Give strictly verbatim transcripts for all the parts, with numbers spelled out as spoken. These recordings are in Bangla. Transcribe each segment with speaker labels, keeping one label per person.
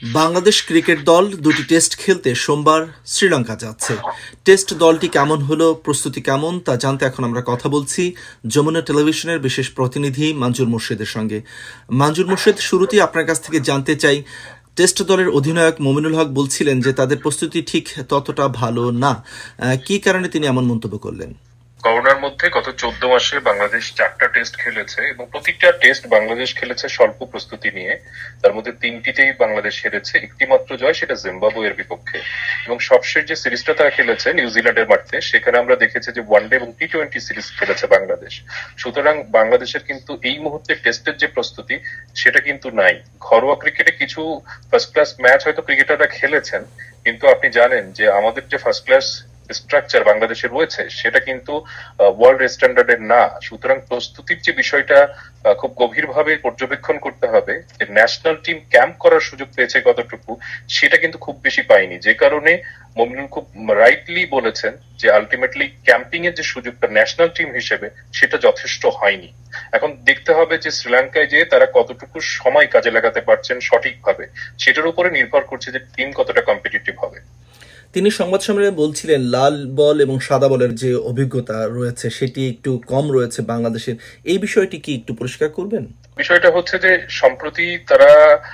Speaker 1: বাংলাদেশ ক্রিকেট দল দুটি টেস্ট খেলতে সোমবার শ্রীলঙ্কা যাচ্ছে। টেস্ট দলটি কেমন হলো, প্রস্তুতি কেমন, তা জানতে এখন আমরা কথা বলছি যমুনা টেলিভিশনের বিশেষ প্রতিনিধি মঞ্জুর মোর্শেদের সঙ্গে। মঞ্জুর মোর্শেদ, শুরুতেই আপনার কাছ থেকে জানতে চাই, টেস্ট দলের অধিনায়ক মমিনুল হক বলছিলেন যে তাদের প্রস্তুতি ঠিক ততটা ভালো না। কি কারণে তিনি এমন মন্তব্য করলেন?
Speaker 2: করোনার মধ্যে গত চোদ্দ মাসে বাংলাদেশ চারটা টেস্ট খেলেছে এবং প্রতিটা টেস্ট বাংলাদেশ খেলেছে স্বল্প প্রস্তুতি নিয়ে। তার মধ্যে তিনটিতেই বাংলাদেশ হেরেছে, একটি মাত্র জয়, সেটা জিম্বাবুয়ের বিপক্ষে। এবং সবশেষ যে সিরিজটা তারা খেলেছে নিউজিল্যান্ডের মাঠে, সেখানে আমরা দেখেছি যে ওয়ানডে এবং টি টোয়েন্টি সিরিজ খেলেছে বাংলাদেশ। সুতরাং বাংলাদেশের কিন্তু এই মুহূর্তে টেস্টের যে প্রস্তুতি সেটা কিন্তু নাই। ঘরোয়া ক্রিকেটে কিছু ফার্স্ট ক্লাস ম্যাচ হয়তো ক্রিকেটাররা খেলেছেন, কিন্তু আপনি জানেন যে আমাদের যে ফার্স্ট ক্লাস স্ট্রাকচার বাংলাদেশে রয়েছে সেটা কিন্তু ওয়ার্ল্ড স্ট্যান্ডার্ডের না। সুতরাং প্রস্তুতির যে বিষয়টা খুব গভীরভাবে পর্যবেক্ষণ করতে হবে, যে ন্যাশনাল টিম ক্যাম্প করার সুযোগ পেয়েছে কতটুকু, সেটা কিন্তু খুব বেশি পায়নি। যে কারণে মমিনুল খুব রাইটলি বলেছেন যে আলটিমেটলি ক্যাম্পিং এর যে সুযোগটা ন্যাশনাল টিম হিসেবে সেটা যথেষ্ট হয়নি। এখন দেখতে হবে যে শ্রীলঙ্কায় যে তারা কতটুকু সময় কাজে লাগাতে পারছেন সঠিকভাবে, সেটার উপরে নির্ভর করছে যে টিম কতটা কম্পিটিটিভ হবে।
Speaker 1: তিনি সংবাদ সম্মেলনে বলছিলেন লাল বল এবং সাদা বলের যে অভিজ্ঞতা রয়েছে সেটি একটু কম রয়েছে বাংলাদেশের। এই বিষয়টি কি একটু পরিষ্কার করবেন?
Speaker 2: বিষয়টা হচ্ছে যে সম্প্রতি তারা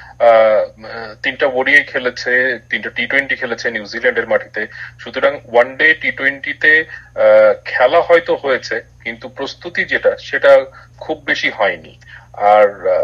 Speaker 2: তিনটা ওডিআই খেলেছে, তিনটা টি টোয়েন্টি খেলেছে নিউজিল্যান্ডের মাটিতে। সুতরাং ওয়ান ডে টি টোয়েন্টিতে খেলা হয়তো হয়েছে, কিন্তু প্রস্তুতি যেটা সেটা খুব বেশি হয়নি। আর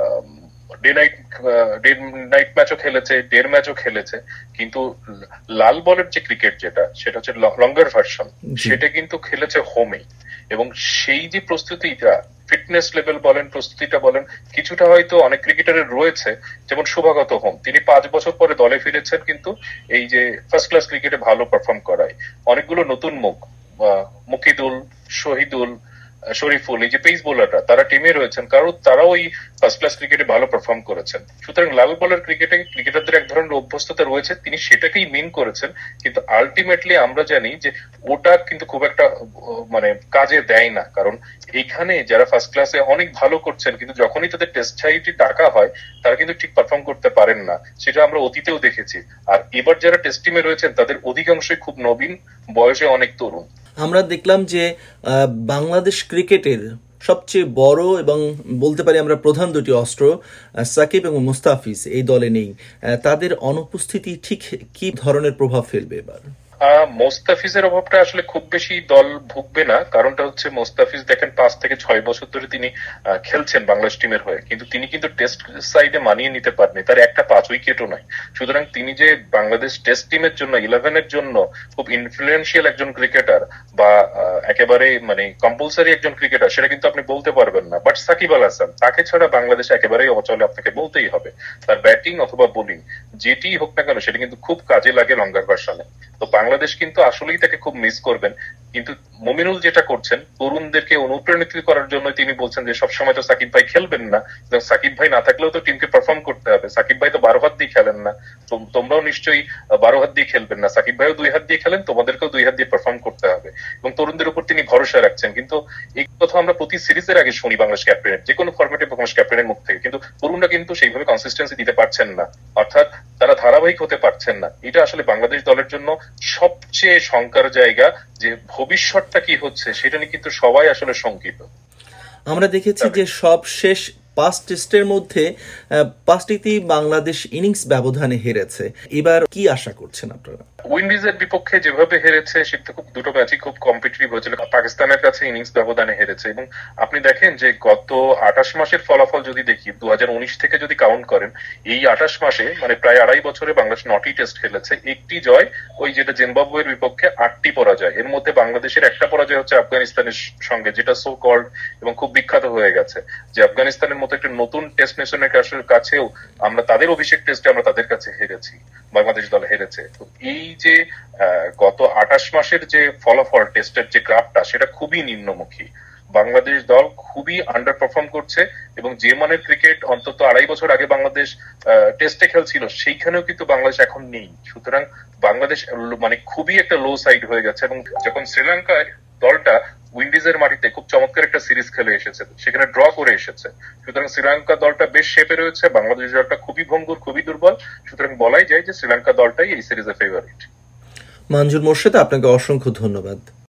Speaker 2: ডে নাইট ডে নাইট ম্যাচও খেলেছে, ডের ম্যাচও খেলেছে, কিন্তু লাল বলের যে ক্রিকেট যেটা সেটা হচ্ছে লঙ্গার ভার্সন, সেটা কিন্তু খেলেছে হোমে। এবং সেই যে প্রস্তুতিটা, ফিটনেস লেভেল বলেন, প্রস্তুতিটা বলেন, কিছুটা হয়তো অনেক ক্রিকেটারের রয়েছে। যেমন শুভাগত হোম, তিনি পাঁচ বছর পরে দলে ফিরেছেন, কিন্তু এই যে ফার্স্ট ক্লাস ক্রিকেটে ভালো পারফর্ম করায়। অনেকগুলো নতুন মুখ, মুকিদুল, শহীদুল, শরীফুল, এই যে পেস বোলাররা তারা টিমে রয়েছেন, কারণ তারাও ওই ফার্স্ট ক্লাস ক্রিকেটে ভালো পারফর্ম করেছেন। সুতরাং লাল বলের ক্রিকেটে ক্রিকেটারদের এক ধরনের অভ্যস্ততা রয়েছে, তিনি সেটাকেই মিন করেছেন। কিন্তু আলটিমেটলি আমরা জানি যে ওটা কিন্তু খুব একটা মানে কাজে দেয় না, কারণ এখানে যারা ফার্স্ট ক্লাসে অনেক ভালো করছেন, কিন্তু যখনই তাদের টেস্ট সাইটে ডাকা হয় তারা কিন্তু ঠিক পারফর্ম করতে পারেন না। সেটা আমরা অতীতেও দেখেছি। আর এবার যারা টেস্ট টিমে রয়েছেন তাদের অধিকাংশই খুব নবীন, বয়সে অনেক তরুণ।
Speaker 1: আমরা দেখলাম যে বাংলাদেশ ক্রিকেটের সবচেয়ে বড় এবং বলতে পারি আমরা প্রধান দুটি অস্ত্র সাকিব এবং মুস্তাফিজ এই দলে নেই। তাদের অনুপস্থিতি ঠিক কি ধরনের প্রভাব ফেলবে এবার?
Speaker 2: মোস্তাফিজের অভাবটা আসলে খুব বেশি দল ভুগবে না। কারণটা হচ্ছে মোস্তাফিজ দেখেন পাঁচ থেকে ছয় বছর ধরে তিনি খেলছেন বাংলাদেশ টিমের হয়ে, কিন্তু তিনি কিন্তু টেস্ট সাইডে মানিয়ে নিতে পারেনি, তার একটা পাঁচ উইকেটও নাই। সুতরাং তিনি যে বাংলাদেশ টেস্ট টিমের জন্য ইলেভেনের জন্য খুব ইনফ্লুয়েন্সিয়াল একজন ক্রিকেটার বা একেবারে মানে কম্পালসারি একজন ক্রিকেটার, সেটা কিন্তু আপনি বলতে পারবেন না। বাট সাকিব আল হাসান, তাকে ছাড়া বাংলাদেশ একেবারেই অচলে, আপনাকে বলতেই হবে। তার ব্যাটিং অথবা বোলিং যেটি হোক না কেন সেটা কিন্তু খুব কাজে লাগে লঙ্গার ভার্সনে। তো বাংলাদেশ কিন্তু আসলেই তাকে খুব মিস করবেন। কিন্তু মমিনুল যেটা করছেন, তরুণদেরকে অনুপ্রাণিত করার জন্য তিনি বলছেন যে সবসময় তো সাকিব ভাই খেলবেন না, সাকিব ভাই না থাকলেও তো টিমকে পারফর্ম করতে হবে। সাকিব ভাই তো বারো হাত দিয়ে খেলেন না, তোমরাও নিশ্চয়ই বারো হাত দিয়ে খেলবেন না। সাকিব ভাইও দুই হাত দিয়ে খেলেন, তোমাদেরকেও দুই হাত দিয়ে পারফর্ম করতে হবে। এবং তরুণদের উপর তিনি ভরসা রাখছেন। কিন্তু এই কথা আমরা প্রতি সিরিজের আগে শুনি বাংলাদেশ ক্যাপ্টেনের, যে কোনো ফরম্যাটে বাংলাদেশ ক্যাপ্টেনের মুখ থেকে, কিন্তু তরুণরা কিন্তু সেইভাবে কনসিস্টেন্সি দিতে পারছেন না, অর্থাৎ তারা ধারাবাহিক হতে পারছেন না। এটা আসলে বাংলাদেশ দলের জন্য সবচেয়ে শঙ্কার জায়গা, যে ভবিষ্যৎটা কি হচ্ছে সেটা নিয়ে কিন্তু সবাই আসলে শঙ্কিত।
Speaker 1: আমরা দেখেছি যে সব শেষ পাঁচ টেস্টের মধ্যে পাঁচটিতেই বাংলাদেশ ইনিংস ব্যবধানে হেরেছে। এবার কি আশা করছেন আপনারা?
Speaker 2: উইন্ডিজের বিপক্ষে যেভাবে হেরেছে সেটা খুব দুটো ম্যাচই খুব কম্পিটিটিভ হয়েছিল। পাকিস্তানের কাছে ইনিংস ব্যবধানে হেরেছে। এবং আপনি দেখেন যে গত আঠাশ মাসের ফলাফল যদি দেখি, দু হাজার উনিশ থেকে যদি কাউন্ট করেন, এই আঠাশ মাসে মানে প্রায় আড়াই বছরে বাংলাদেশ নটি টেস্ট খেলেছে, একটি জয়, ওই যেটা জিম্বাবুয়ের বিপক্ষে, আটটি পরাজয়। এর মধ্যে বাংলাদেশের একটা পরাজয় হচ্ছে আফগানিস্তানের সঙ্গে, যেটা সো কল্ড এবং খুব বিখ্যাত হয়ে গেছে। যে আফগানিস্তানের মতো একটা নতুন টেস্ট নেশনের কাছেও আমরা তাদের অভিষেক টেস্টে আমরা তাদের কাছে হেরেছি, বাংলাদেশ দল হেরেছে। তো এই যে গত আঠাশ মাসের যে ফলাফল টেস্টের যে গ্রাফটা, সেটা খুবই নিম্নমুখী। বাংলাদেশ দল খুবই আন্ডার পারফর্ম করছে এবং যে মানের ক্রিকেট অন্তত আড়াই বছর আগে বাংলাদেশ টেস্টে খেলছিল সেইখানেও কিন্তু বাংলাদেশ এখন নেই। সুতরাং বাংলাদেশ মানে খুবই একটা লো সাইড হয়ে গেছে। এবং যখন শ্রীলঙ্কায় দলটা উইন্ডিজের মাটিতে খুব চমৎকার একটা সিরিজ খেলে এসেছে, সেখানে ড্র করে এসেছে। সুতরাং শ্রীলঙ্কা দলটা বেশ শেপে রয়েছে, বাংলাদেশ দলটা খুবই ভঙ্গুর, খুবই দুর্বল। সুতরাং বলাই যায় যে শ্রীলঙ্কা দলটাই এই সিরিজের ফেভারিট।
Speaker 1: মঞ্জুর মোর্শেদ, আপনাকে অসংখ্য ধন্যবাদ।